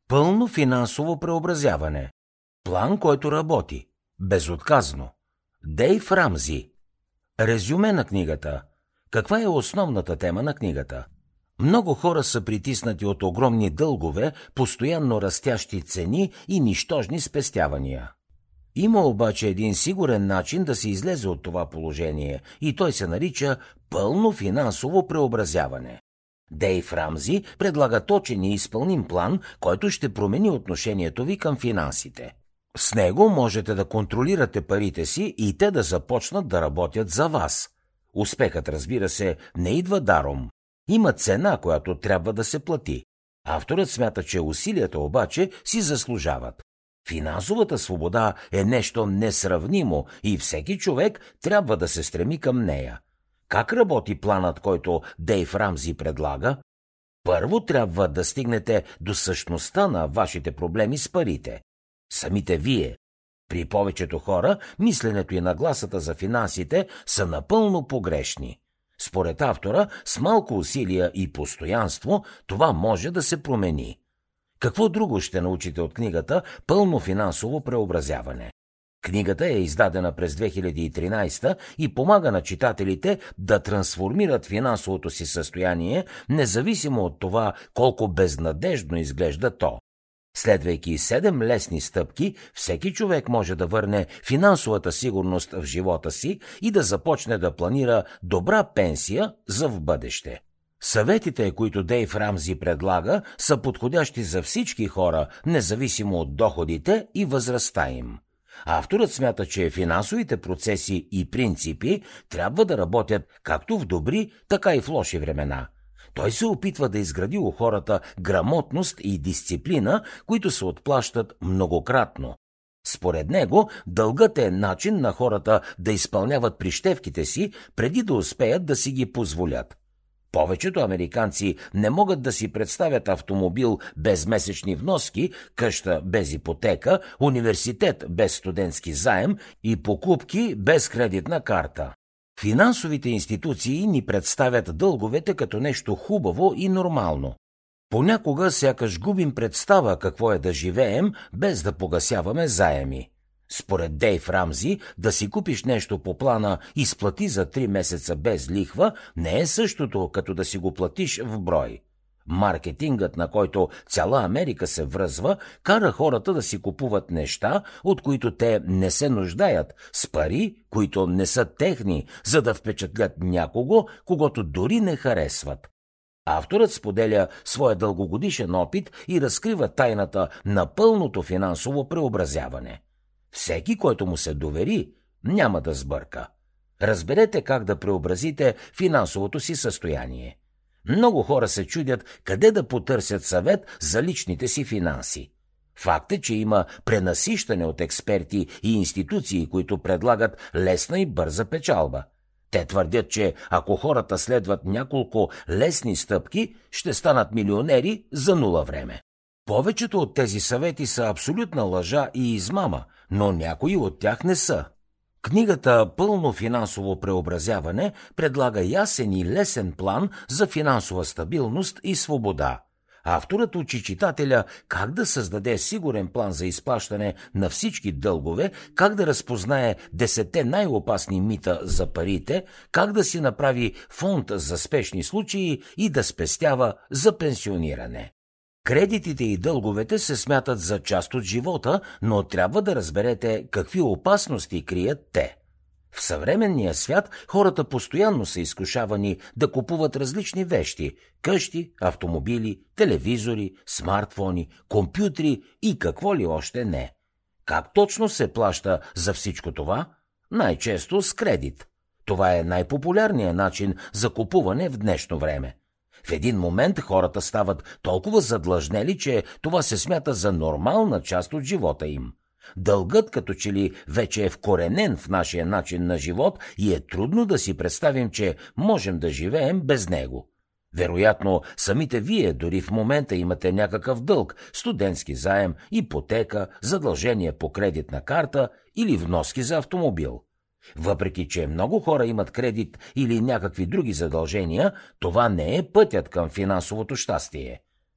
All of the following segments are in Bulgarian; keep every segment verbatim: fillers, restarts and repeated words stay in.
Пълно финансово преобразяване. План, който работи. Безотказно. Дейв Рамзи. Резюме на книгата. Каква е основната тема на книгата? Много хора са притиснати от огромни дългове, постоянно растящи цени и нищожни спестявания. Има обаче един сигурен начин да се излезе от това положение и той се нарича пълно финансово преобразяване. Дейв Рамзи предлага точен и изпълним план, който ще промени отношението ви към финансите. С него можете да контролирате парите си и те да започнат да работят за вас. Успехът, разбира се, не идва даром. Има цена, която трябва да се плати. Авторът смята, че усилията обаче си заслужават. Финансовата свобода е нещо несравнимо и всеки човек трябва да се стреми към нея. Как работи планът, който Дейв Рамзи предлага? Първо трябва да стигнете до същността на вашите проблеми с парите. Самите вие. При повечето хора мисленето и нагласата за финансите са напълно погрешни. Според автора, с малко усилия и постоянство това може да се промени. Какво друго ще научите от книгата «Пълно финансово преобразяване»? Книгата е издадена през две хиляди и тринадесета и помага на читателите да трансформират финансовото си състояние, независимо от това колко безнадеждно изглежда то. Следвайки седем лесни стъпки, всеки човек може да върне финансовата сигурност в живота си и да започне да планира добра пенсия за в бъдеще. Съветите, които Дейв Рамзи предлага, са подходящи за всички хора, независимо от доходите и възрастта им. Авторът смята, че финансовите процеси и принципи трябва да работят както в добри, така и в лоши времена. Той се опитва да изгради у хората грамотност и дисциплина, които се отплащат многократно. Според него, дългът е начин на хората да изпълняват прищевките си, преди да успеят да си ги позволят. Повечето американци не могат да си представят автомобил без месечни вноски, къща без ипотека, университет без студентски заем и покупки без кредитна карта. Финансовите институции ни представят дълговете като нещо хубаво и нормално. Понякога сякаш губим представа какво е да живеем, без да погасяваме заеми. Според Дейв Рамзи, да си купиш нещо по плана и сплати за три месеца без лихва, не е същото, като да си го платиш в брой. Маркетингът, на който цяла Америка се връзва, кара хората да си купуват неща, от които те не се нуждаят, с пари, които не са техни, за да впечатлят някого, когото дори не харесват. Авторът споделя своя дългогодишен опит и разкрива тайната на пълното финансово преобразяване. Всеки, който му се довери, няма да сбърка. Разберете как да преобразите финансовото си състояние. Много хора се чудят къде да потърсят съвет за личните си финанси. Факт е, че има пренасищане от експерти и институции, които предлагат лесна и бърза печалба. Те твърдят, че ако хората следват няколко лесни стъпки, ще станат милионери за нула време. Повечето от тези съвети са абсолютна лъжа и измама, но някои от тях не са. Книгата «Пълно финансово преобразяване» предлага ясен и лесен план за финансова стабилност и свобода. Авторът учи читателя как да създаде сигурен план за изплащане на всички дългове, как да разпознае десетте най-опасни мита за парите, как да си направи фонд за спешни случаи и да спестява за пенсиониране. Кредитите и дълговете се смятат за част от живота, но трябва да разберете какви опасности крият те. В съвременния свят хората постоянно са изкушавани да купуват различни вещи – къщи, автомобили, телевизори, смартфони, компютри и какво ли още не. Как точно се плаща за всичко това? Най-често с кредит. Това е най-популярният начин за купуване в днешно време. В един момент хората стават толкова задлъжнели, че това се смята за нормална част от живота им. Дългът като че ли вече е вкоренен в нашия начин на живот и е трудно да си представим, че можем да живеем без него. Вероятно, самите вие дори в момента имате някакъв дълг, студентски заем, ипотека, задължение по кредитна карта или вноски за автомобил. Въпреки че много хора имат кредит или някакви други задължения, това не е пътят към финансовото щастие.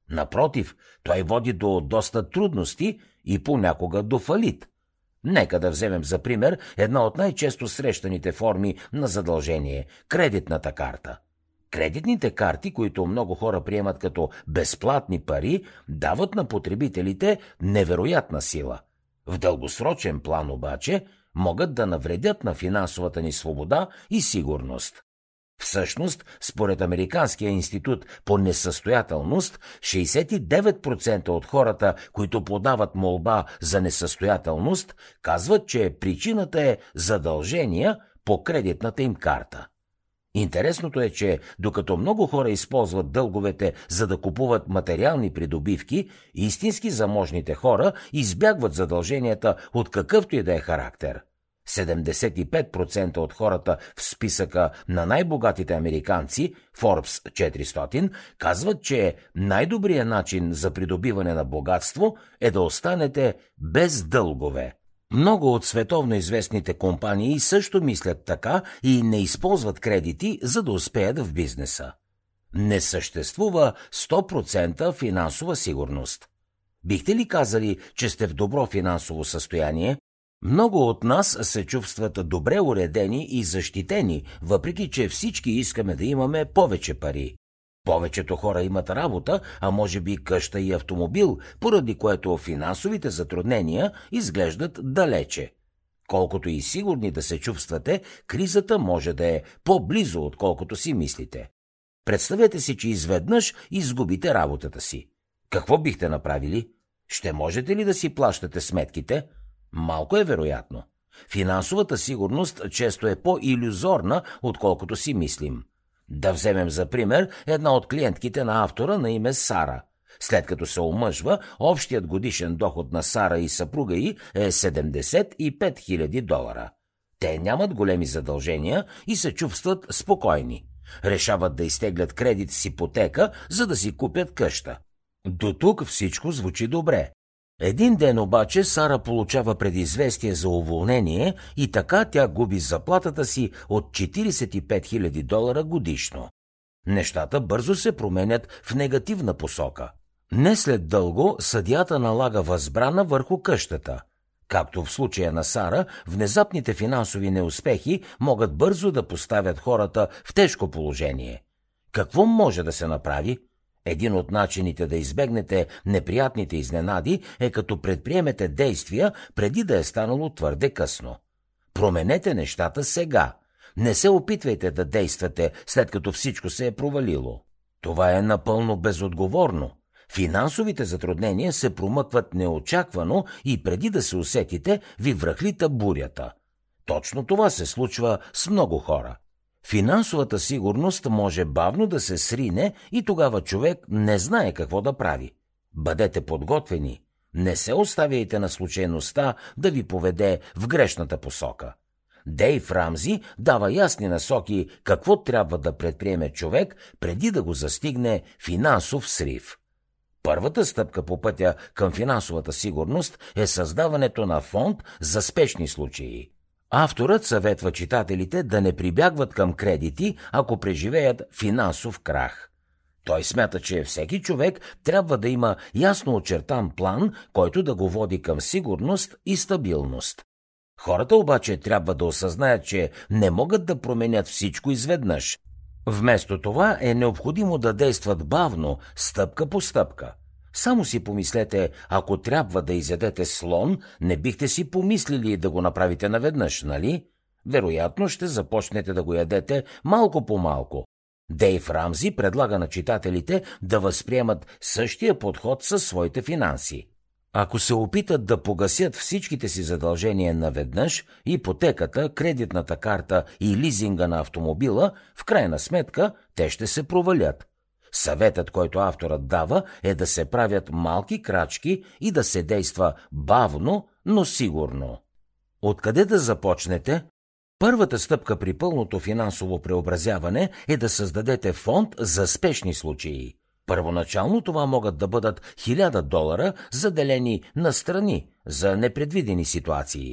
Напротив, той води до доста трудности и понякога до фалит. Нека да вземем за пример една от най-често срещаните форми на задължение – кредитната карта. Кредитните карти, които много хора приемат като безплатни пари, дават на потребителите невероятна сила. В дългосрочен план обаче могат да навредят на финансовата ни свобода и сигурност. Всъщност, според Американския институт по несъстоятелност, шейсет и девет процента от хората, които подават молба за несъстоятелност, казват, че причината е задължения по кредитната им карта. Интересното е, че докато много хора използват дълговете за да купуват материални придобивки, истински заможните хора избягват задълженията от какъвто и да е характер. седемдесет и пет процента от хората в списъка на най-богатите американци, Forbes четиристотин, казват, че най-добрият начин за придобиване на богатство е да останете без дългове. Много от световно известните компании също мислят така и не използват кредити, за да успеят в бизнеса. Не съществува сто процента финансова сигурност. Бихте ли казали, че сте в добро финансово състояние? Много от нас се чувстват добре уредени и защитени, въпреки че всички искаме да имаме повече пари. Повечето хора имат работа, а може би къща и автомобил, поради което финансовите затруднения изглеждат далече. Колкото и сигурни да се чувствате, кризата може да е по-близо, отколкото си мислите. Представете си, че изведнъж изгубите работата си. Какво бихте направили? Ще можете ли да си плащате сметките? Малко е вероятно. Финансовата сигурност често е по-илюзорна, отколкото си мислим. Да вземем за пример една от клиентките на автора на име Сара. След като се омъжва, общият годишен доход на Сара и съпруга й е седемдесет и пет хиляди долара. Те нямат големи задължения и се чувстват спокойни. Решават да изтеглят кредит с ипотека, за да си купят къща. До тук всичко звучи добре. Един ден обаче Сара получава предизвестие за уволнение и така тя губи заплатата си от четиридесет и пет хиляди долара годишно. Нещата бързо се променят в негативна посока. Не след дълго съдията налага възбрана върху къщата. Както в случая на Сара, внезапните финансови неуспехи могат бързо да поставят хората в тежко положение. Какво може да се направи? Един от начините да избегнете неприятните изненади е като предприемете действия преди да е станало твърде късно. Променете нещата сега. Не се опитвайте да действате след като всичко се е провалило. Това е напълно безотговорно. Финансовите затруднения се промъкват неочаквано и преди да се усетите, ви връхлита бурята. Точно това се случва с много хора. Финансовата сигурност може бавно да се срине и тогава човек не знае какво да прави. Бъдете подготвени. Не се оставяйте на случайността да ви поведе в грешната посока. Дейв Рамзи дава ясни насоки какво трябва да предприеме човек преди да го застигне финансов срив. Първата стъпка по пътя към финансовата сигурност е създаването на фонд за спешни случаи. Авторът съветва читателите да не прибягват към кредити, ако преживеят финансов крах. Той смята, че всеки човек трябва да има ясно очертан план, който да го води към сигурност и стабилност. Хората обаче трябва да осъзнаят, че не могат да променят всичко изведнъж. Вместо това е необходимо да действат бавно, стъпка по стъпка. Само си помислете, ако трябва да изядете слон, не бихте си помислили да го направите наведнъж, нали? Вероятно ще започнете да го ядете малко по малко. Дейв Рамзи предлага на читателите да възприемат същия подход със своите финанси. Ако се опитат да погасят всичките си задължения наведнъж, ипотеката, кредитната карта и лизинга на автомобила, в крайна сметка те ще се провалят. Съветът, който авторът дава, е да се правят малки крачки и да се действа бавно, но сигурно. Откъде да започнете? Първата стъпка при пълното финансово преобразяване е да създадете фонд за спешни случаи. Първоначално това могат да бъдат хиляда долара, заделени настрани за непредвидени ситуации.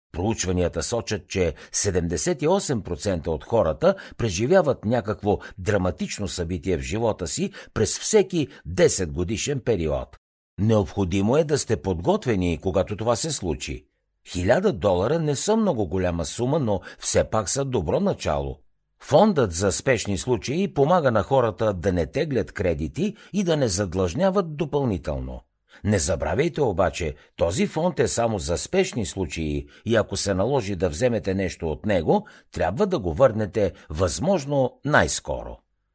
Проучванията сочат, че седемдесет и осем процента от хората преживяват някакво драматично събитие в живота си през всеки десет годишен период. Необходимо е да сте подготвени, когато това се случи. Хиляда долара не са много голяма сума, но все пак са добро начало. Фондът за спешни случаи помага на хората да не теглят кредити и да не задлъжняват допълнително. Не забравяйте обаче, този фонд е само за спешни случаи и ако се наложи да вземете нещо от него, трябва да го върнете възможно най-скоро.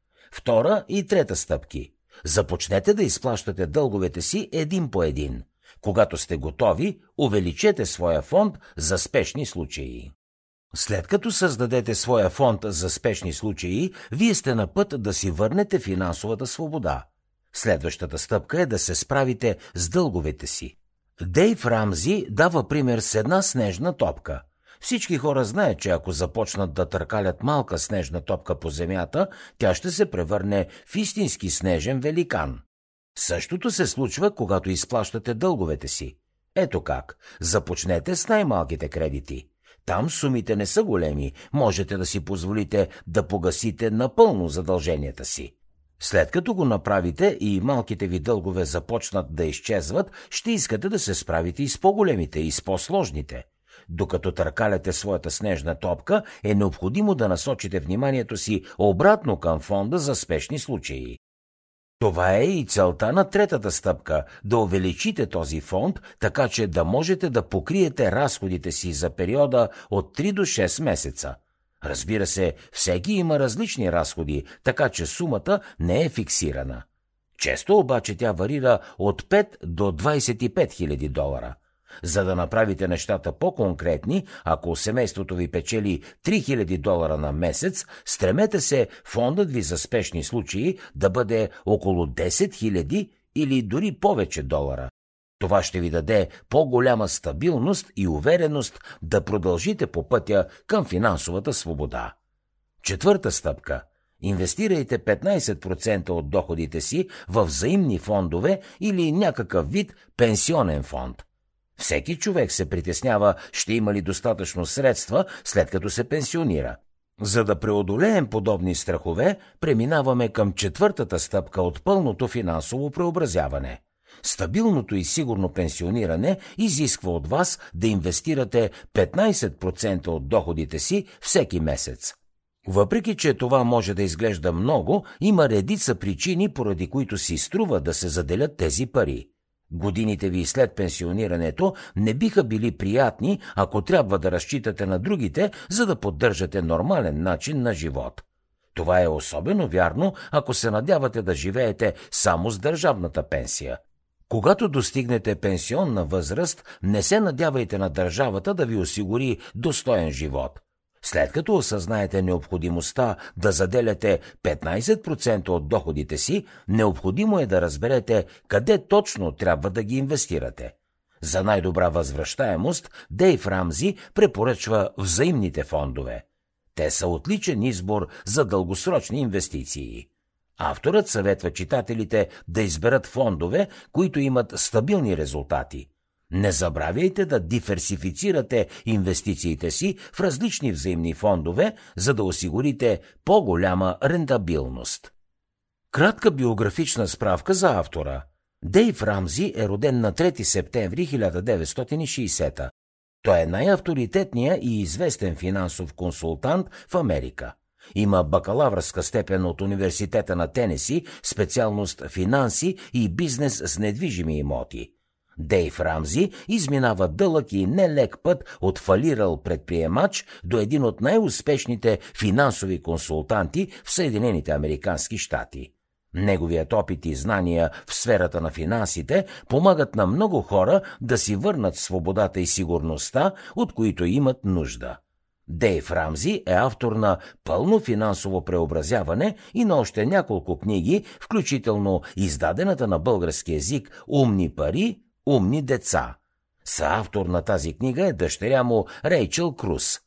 Втора и трета стъпки. Започнете да изплащате дълговете си един по един. Когато сте готови, увеличете своя фонд за спешни случаи. След като създадете своя фонд за спешни случаи, вие сте на път да си върнете финансовата свобода. Следващата стъпка е да се справите с дълговете си. Дейв Рамзи дава пример с една снежна топка. Всички хора знаят, че ако започнат да търкалят малка снежна топка по земята, тя ще се превърне в истински снежен великан. Същото се случва, когато изплащате дълговете си. Ето как. Започнете с най-малките кредити. Там сумите не са големи, можете да си позволите да погасите напълно задълженията си. След като го направите и малките ви дългове започнат да изчезват, ще искате да се справите и с по-големите, и с по-сложните. Докато търкаляте своята снежна топка, е необходимо да насочите вниманието си обратно към фонда за спешни случаи. Това е и целта на третата стъпка – да увеличите този фонд, така че да можете да покриете разходите си за периода от три до шест месеца. Разбира се, всеки има различни разходи, така че сумата не е фиксирана. Често обаче тя варира от пет до двадесет и пет хиляди долара. За да направите нещата по-конкретни, ако семейството ви печели три хиляди долара на месец, стремете се фондът ви за спешни случаи да бъде около десет хиляди или дори повече долара. Това ще ви даде по-голяма стабилност и увереност да продължите по пътя към финансовата свобода. Четвърта стъпка. Инвестирайте петнадесет процента от доходите си в взаимни фондове или някакъв вид пенсионен фонд. Всеки човек се притеснява, ще има ли достатъчно средства след като се пенсионира. За да преодолеем подобни страхове, преминаваме към четвъртата стъпка от пълното финансово преобразяване. Стабилното и сигурно пенсиониране изисква от вас да инвестирате петнадесет процента от доходите си всеки месец. Въпреки че това може да изглежда много, има редица причини, поради които си струва да се заделят тези пари. Годините ви след пенсионирането не биха били приятни, ако трябва да разчитате на другите, за да поддържате нормален начин на живот. Това е особено вярно, ако се надявате да живеете само с държавната пенсия. Когато достигнете пенсионна възраст, не се надявайте на държавата да ви осигури достоен живот. След като осъзнаете необходимостта да заделяте петнадесет процента от доходите си, необходимо е да разберете къде точно трябва да ги инвестирате. За най-добра възвръщаемост Дейв Рамзи препоръчва взаимните фондове. Те са отличен избор за дългосрочни инвестиции. Авторът съветва читателите да изберат фондове, които имат стабилни резултати. Не забравяйте да диверсифицирате инвестициите си в различни взаимни фондове, за да осигурите по-голяма рентабилност. Кратка биографична справка за автора. Дейв Рамзи е роден на трети септември хиляда деветстотин и шейсета. Той е най-авторитетният и известен финансов консултант в Америка. Има бакалавърска степен от Университета на Тенеси, специалност финанси и бизнес с недвижими имоти. Дейв Рамзи изминава дълъг и нелек път от фалирал предприемач до един от най-успешните финансови консултанти в Съединените американски щати. Неговият опит и знания в сферата на финансите помагат на много хора да си върнат свободата и сигурността, от които имат нужда. Дейв Рамзи е автор на Пълно финансово преобразяване и на още няколко книги, включително издадената на български език «Умни пари, умни деца». Съавтор на тази книга е дъщеря му Рейчъл Круз.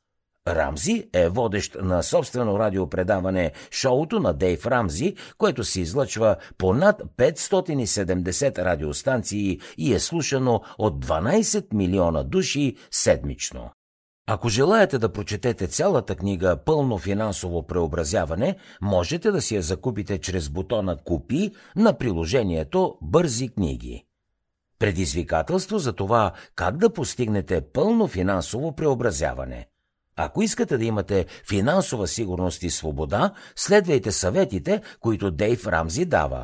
Рамзи е водещ на собствено радиопредаване «Шоуто на Дейв Рамзи», което се излъчва по над петстотин и седемдесет радиостанции и е слушано от дванадесет милиона души седмично. Ако желаете да прочетете цялата книга «Пълно финансово преобразяване», можете да си я закупите чрез бутона «Купи» на приложението «Бързи книги». Предизвикателство за това как да постигнете пълно финансово преобразяване. Ако искате да имате финансова сигурност и свобода, следвайте съветите, които Дейв Рамзи дава.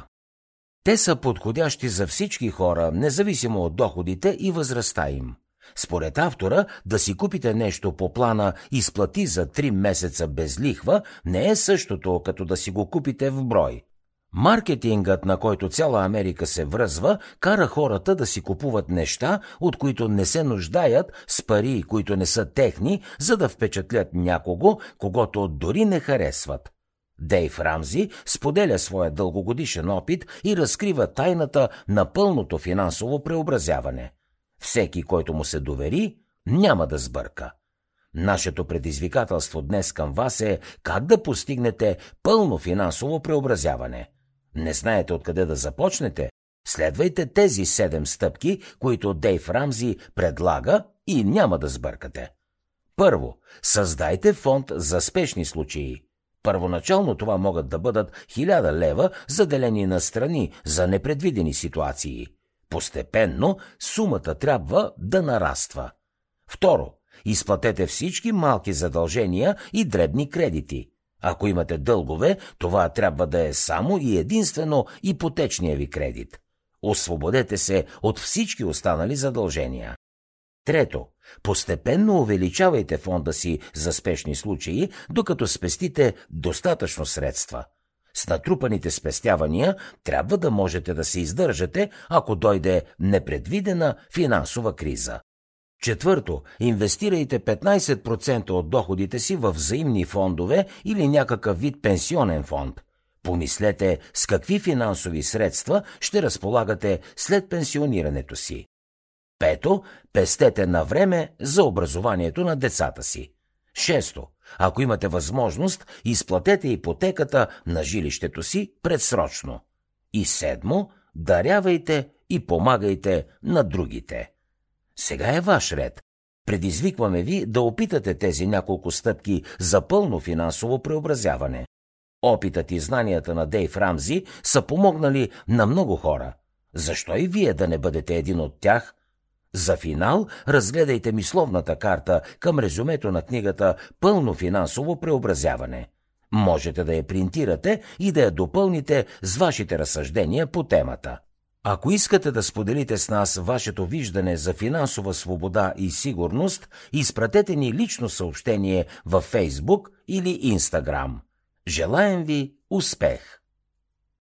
Те са подходящи за всички хора, независимо от доходите и възрастта им. Според автора, да си купите нещо по плана «Изплати за три месеца без лихва» не е същото, като да си го купите в брой. Маркетингът, на който цяла Америка се връзва, кара хората да си купуват неща, от които не се нуждаят, с пари, които не са техни, за да впечатлят някого, когото дори не харесват. Дейв Рамзи споделя своя дългогодишен опит и разкрива тайната на пълното финансово преобразяване. Всеки, който му се довери, няма да сбърка. Нашето предизвикателство днес към вас е как да постигнете пълно финансово преобразяване. Не знаете откъде да започнете? Следвайте тези седем стъпки, които Дейв Рамзи предлага и няма да сбъркате. Първо, създайте фонд за спешни случаи. Първоначално това могат да бъдат хиляда лева, заделени на страни за непредвидени ситуации. Постепенно сумата трябва да нараства. Второ, изплатете всички малки задължения и дребни кредити. Ако имате дългове, това трябва да е само и единствено ипотечния ви кредит. Освободете се от всички останали задължения. Трето, постепенно увеличавайте фонда си за спешни случаи, докато спестите достатъчно средства. С натрупаните спестявания трябва да можете да се издържате, ако дойде непредвидена финансова криза. Четвърто, инвестирайте петнайсет процента от доходите си в взаимни фондове или някакъв вид пенсионен фонд. Помислете с какви финансови средства ще разполагате след пенсионирането си. Пето, пестете на време за образованието на децата си. Шесто, ако имате възможност, изплатете ипотеката на жилището си предсрочно. И седмо, дарявайте и помагайте на другите. Сега е ваш ред. Предизвикваме ви да опитате тези няколко стъпки за пълно финансово преобразяване. Опитът и знанията на Дейв Рамзи са помогнали на много хора. Защо и вие да не бъдете един от тях? За финал разгледайте мисловната карта към резюмето на книгата «Пълно финансово преобразяване». Можете да я принтирате и да я допълните с вашите разсъждения по темата. Ако искате да споделите с нас вашето виждане за финансова свобода и сигурност, изпратете ни лично съобщение във Фейсбук или Инстаграм. Желаем ви успех!